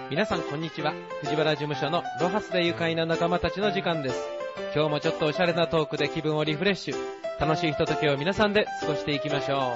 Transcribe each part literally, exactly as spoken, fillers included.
皆さんこんにちは。藤原事務所のロハスで愉快な仲間たちの時間です。今日もちょっとおしゃれなトークで気分をリフレッシュ、楽しいひとときを皆さんで過ごしていきましょ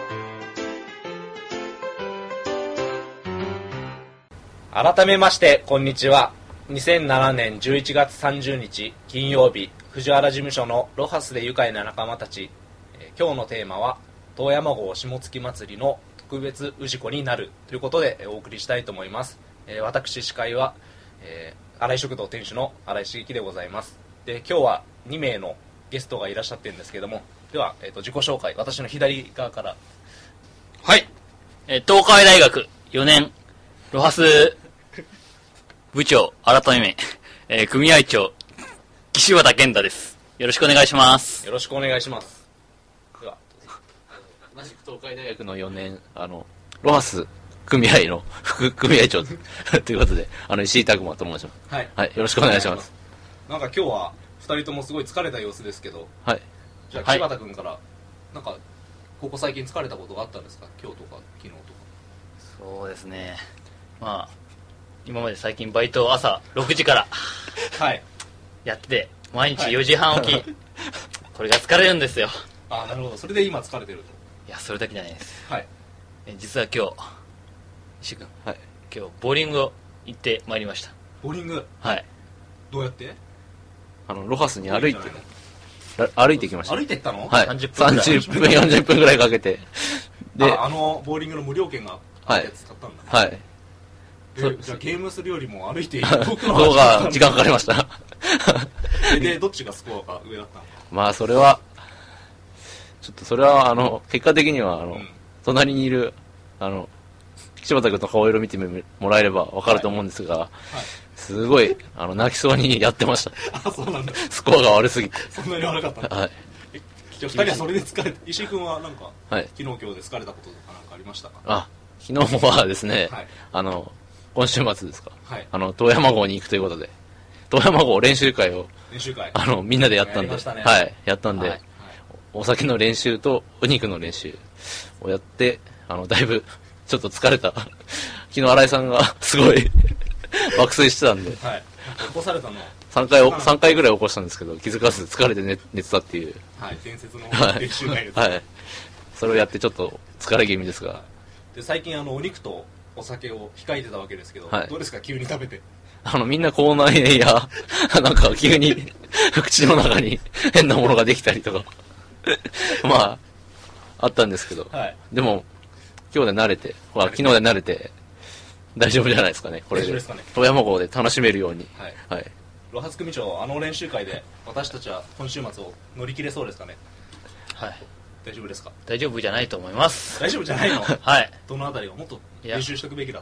う。改めましてこんにちは。にせんななねんじゅういちがつさんじゅうにち金曜日、藤原事務所のロハスで愉快な仲間たち、えー、今日のテーマは遠山号下月祭りの特別氏子になるということで、えー、お送りしたいと思います。えー、私司会は、えー、新井食堂店主の新井茂樹でございます。で、今日はにめいのゲストがいらっしゃってるんですけども、では、えーと、自己紹介、私の左側から。 はい、えー、東海大学よねんロハス部長改め、えー、組合長岸和健太です。よろしくお願いします。 よろしくお願いします。では同じく東海大学のよねん、あのロハス組合の副組合長ということで、あの石井拓磨と申します。 はい、 はい、よろしくお願いします。 なんか今日はふたりともすごい疲れた様子ですけど、 はい、 じゃあ柴田君から、はい、なんかここ最近疲れたことがあったんですか？今日とか昨日とか。 そうですね、まあ今まで最近バイトを朝ろくじからはいやってて、毎日よじはん起き、はい、これが疲れるんですよ。 ああ、なるほど。それで今疲れてると。 いや、それだけじゃないです。 はい。 え実は今日石君、 はい、 今日ボーリングを行ってまいりました。 ボーリング？ はい。 どうやって？ あのロハスに歩いて歩いてきました。 歩いてったの？ はい、 さんじゅっぷんぐらい、 さんじゅっぷんよんじゅっぷんぐらいかけて、 で あ, あのボーリングの無料券があったやつ買ったんだね。 はい、 でじゃあゲームするよりも歩いて僕の方が時間かかりましたでどっちがスコアが上だったの？ まあそれはちょっとそれはあの結果的にはあの、うん、隣にいるあの柴田君の顔色見てもらえれば分かると思うんですが、はいはい、すごいあの泣きそうにやってましたあ、そうなんだ。 スコアが悪すぎて。 そんなに悪かったんだ。 はい。 じゃあふたりはそれで疲れて、石井君はなんか、 はい、 昨日今日で疲れたこととかなんかありましたか？ あ、昨日はですね、はい、あの今週末ですか、はい、あの遠山号に行くということで、遠山号練習会を練習会あのみんなでやったんで、 やりましたね、 はい、やったんで、 はいはい、 お酒の練習とお肉の練習をやって、あのだいぶちょっと疲れた昨日新井さんがすごい爆睡してたんで、 はい、起こされたのさんかいさんかいぐらい起こしたんですけど、気づかず疲れて 寝, 寝てたっていう、 はい、伝説の練習会です、 はいはい、それをやってちょっと疲れ気味ですが、 で最近あのお肉とお酒を控えてたわけですけど、はい、どうですか急に食べて。 あのみんな口内炎やなんか急に口の中に変なものができたりとかまああったんですけど、はい、でも今日で慣れて、ほら昨日で慣れて大丈夫じゃないですかね。これで遠山号で楽しめるように、 はいはい、ロハス組長、あの練習会で私たちは今週末を乗り切れそうですかね？ はい、 大丈夫ですか？ 大丈夫じゃないと思います。 大丈夫じゃないの？ はい。 どのあたりがもっと練習しておくべきだった？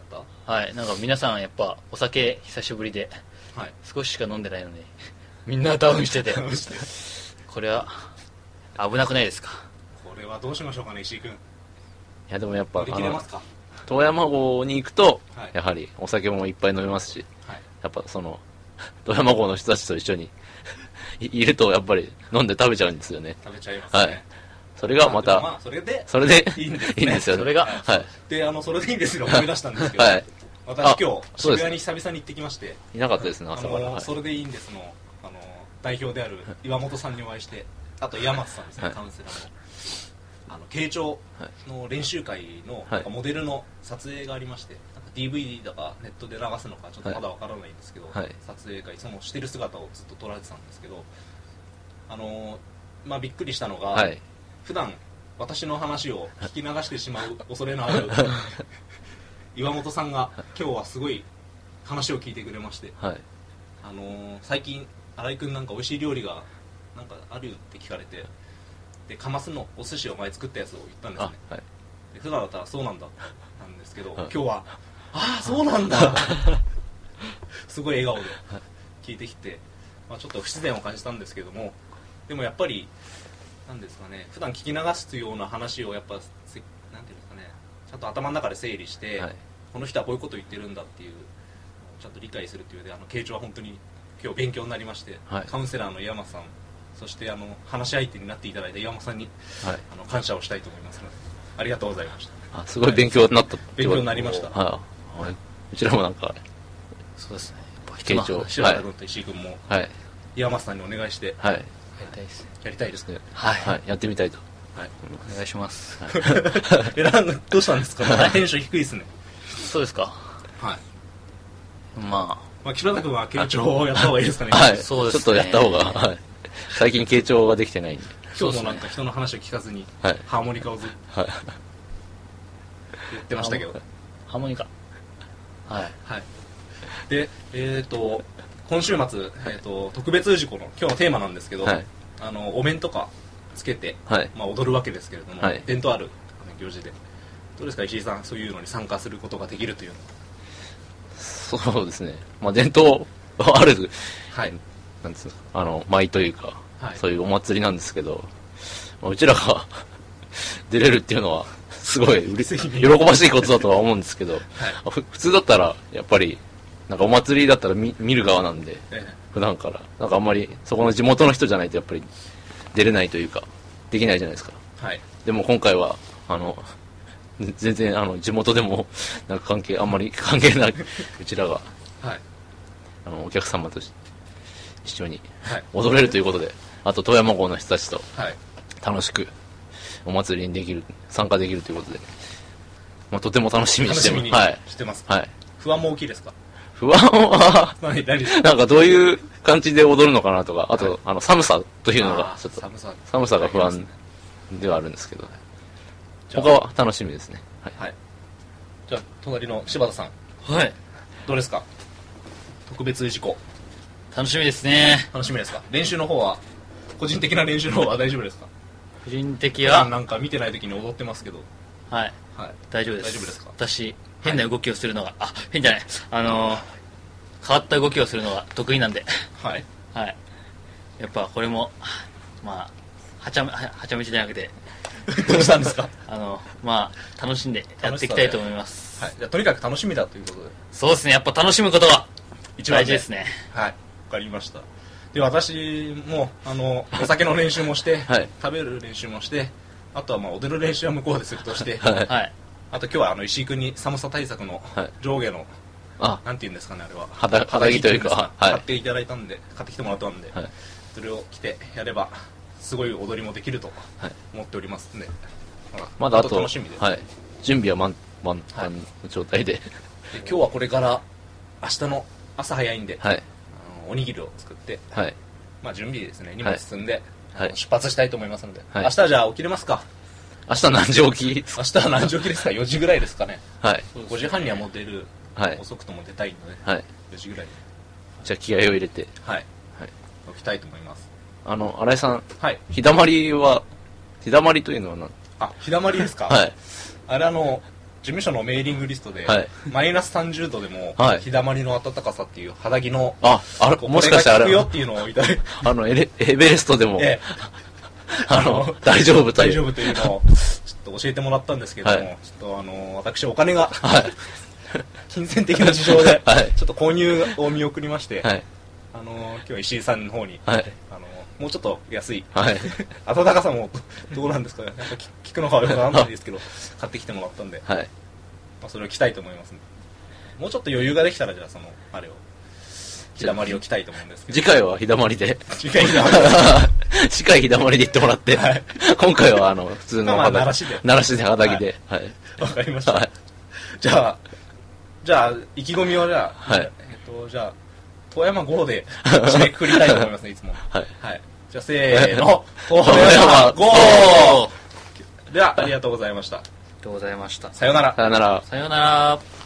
はい、なんか皆さんやっぱお酒久しぶりで、はい、少ししか飲んでないのにみんなダウンしててこれは危なくないですか？ これはどうしましょうかね、石井君。 いやでもやっぱ乗り切れますか？ 遠山号に行くと、はい、やはりお酒もいっぱい飲めますし、はい、やっぱその遠山号の人たちと一緒にいるとやっぱり飲んで食べちゃうんですよね。 食べちゃいますね。はい、 それがまた、 まあ、それでそれでいいんですね。 いいんですよね。 それが、 はい。で、あのそれでいいんですよ。思い出したんですけど、はい、私今日渋谷に久々に行ってきまして、 いなかったですね、朝から。 あのそれでいいんですのあの代表である岩本さんにお会いして、あと岩松さんですね、カウンセラーの。あの慶長の練習会のなんかモデルの撮影がありまして、なんか ディーブイディー だかネットで流すのかちょっとまだわからないんですけど、はい、撮影会そのしてる姿をずっと撮られてたんですけど、あのまあびっくりしたのが、はい、普段私の話を聞き流してしまう恐れのある岩本さんが今日はすごい話を聞いてくれまして、はい、あの最近新井君なんか美味しい料理がなんかあるよって聞かれて、でかますのお寿司を前作ったやつを言ったんですね。はい、で普段だったらそうなんだなんですけど、はい、今日はああそうなんだすごい笑顔で聞いてきて、まあ、ちょっと不自然を感じたんですけども、でもやっぱりなんですかね、普段聞き流すような話をやっぱなんていうんですかね、ちゃんと頭の中で整理して、はい、この人はこういうことを言ってるんだっていうちゃんと理解するっていうので、あの慶長は本当に今日勉強になりまして、はい、カウンセラーの岩間さん、そしてあの話し相手になっていただいた岩間さんに、はい、あの感謝をしたいと思いますので、ありがとうございました。 あ、すごい勉強になった、はい、 勉強になりました。 はい、うちらもなんかそうですね。 慶長。 柴田君と石井君も、はい。岩松さんにお願いして、 はい。やりたいです。 やりたいですね。 はい。はい。やってみたいと。 はい。お願いします。 え、なんか、どうしたんですか？テンション低いですね。 そうですか。 はい。 まあ。 まあ、柴田君は慶長をやった方がいいですかね。 はい。 そうですね。 ちょっとやった方が、はい。最近慶長ができてないんで。 今日もなんか人の話を聞かずに、ハーモニカをずっと、はい。言ってましたけど。 ハーモニカ。はい。 はい。で、えっと、今週末、えっと、特別氏子の今日のテーマなんですけど、あの、お面とかつけて、まあ踊るわけですけれども、伝統ある行事で。どうですか、石井さん、そういうのに参加することができるというのは。 そうですね。まあ伝統はある、 はい。 なんですか、あの、舞というか、そういうお祭りなんですけど、まあ、うちらが出れるっていうのは、すごい嬉しい、喜ばしいことだとは思うんですけど、はい、普通だったら、やっぱり、なんかお祭りだったら 見, 見る側なんで、ええ、普段から、なんかあんまり、そこの地元の人じゃないとやっぱり出れないというか、できないじゃないですか。 はい。 でも今回は、あの、全然、あの、地元でも、なんか関係、あんまり関係ないうちらが、はい。あの、お客様と一緒に踊れるということで、はい、あと、遠山郷の人たちと、楽しく、お祭りにできる、参加できるということで、まあ、とても楽しみにしてます。 はい。してます。はい。不安も大きいですか？ 不安は、なんかどういう感じで踊るのかなとか、あと、はい、あの、寒さというのが、ちょっと、寒さ、寒さが不安ではあるんですけど、他は楽しみですね。はい。はい、 じゃあ、隣の柴田さん。 はい。 どうですか？特別事故。 楽しみですね。 楽しみですか？練習の方は、個人的な練習の方は大丈夫ですか？ 個人的はなんか見てない時に踊ってますけど。 はい。はい。大丈夫です。 大丈夫ですか？ 私、変な動きをするのが、はい、あ、変じゃない。あのー、変わった動きをするのが得意なんで。 はい。 はい。やっぱこれも、まあ、はちゃめ、はちゃめちじゃなくて、 どうしたんですか？ あの、まあ、楽しんでやっていきたいと思います。 はい。じゃあ、とにかく楽しみだということで。 そうですね。やっぱ楽しむことが一番大事ですね。 はい。わかりました。で、私も、あの、お酒の練習もして、はい、食べる練習もして、あとはまあ踊る練習は向こうでするとして、はい、あと今日はあの石井君に寒さ対策の上下の、はい、なんていうんですかね、あれは肌着というか、 はい、買っていただいたんで、買ってきてもらったんで、はい、それを着てやればすごい踊りもできると思っておりますんで、 はい、まだあと楽しみです、はい、準備は満満タンの状態 で,、はい、で今日はこれから明日の朝早いんで、はい、あのおにぎりを作って、はい、まあ準備ですね、荷物積んで、はい、出発したいと思いますので、はい、明日はじゃあ起きれますか？ 明日何時起き？ 明日は何時起きですか？よじぐらいですかね。 はい。 ごじはんにはもう出る、はい、遅くとも出たいので、はい、よじぐらいじゃあ気合を入れて、 はい、はい、起きたいと思います。 あの新井さん、はい、日だまりは日だまりというのは何？ あ、日だまりですか？はい。あれあの事務所のメーリングリストで、はい、マイナスさんじゅうどでも、はい、日だまりの暖かさっていう肌着の、 あ、あれもしかしてあれ、 これが効くよっていうのをいただいて、 あのエレエベレストでも、ええ、あの大丈夫という大丈夫というのをちょっと教えてもらったんですけども、はい、ちょっとあの私お金が、はい、金銭的な事情で、はい、ちょっと購入を見送りまして、はい、あの今日は石井さんの方に、はい、あのもうちょっと安い、はい、暖かさもどうなんですかね、なんか聞くのがよくわかんないですけど買ってきてもらったんで、はい、まあ、それを着たいと思いますんで、もうちょっと余裕ができたらじゃあそのあれを日だまりを着たいと思うんですけど、 次回は日だまりで次回日だまりで次回日だまりで言ってもらって、はい、今回はあの普通のまあ奈良市で奈良市で肌着で、はい、 わ、はい、かりました、はい、じゃあじゃあ意気込みをじゃあ、はい、えっとじゃあ遠山郷で締めくくりたいと思いますねいつも、はい、はい、じゃあせーの遠山郷ではありがとうございました。ありがとうございました。 さよなら。 さよなら。 さよなら。